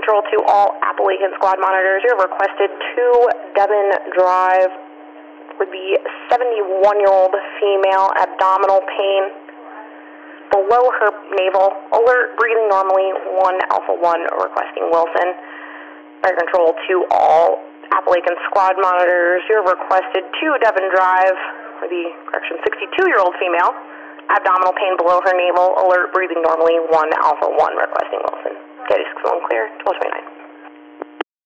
Control to all Appalachian squad monitors. You're requested to Devon Drive for the 71-year-old female, abdominal pain below her navel, alert, breathing normally, 1 Alpha 1 requesting Wilson. Fire Control to all Appalachian squad monitors. You're requested to Devon Drive for the 62-year-old female, abdominal pain below her navel, alert, breathing normally, 1 Alpha 1 requesting Wilson. Getty 61 clear, 1229.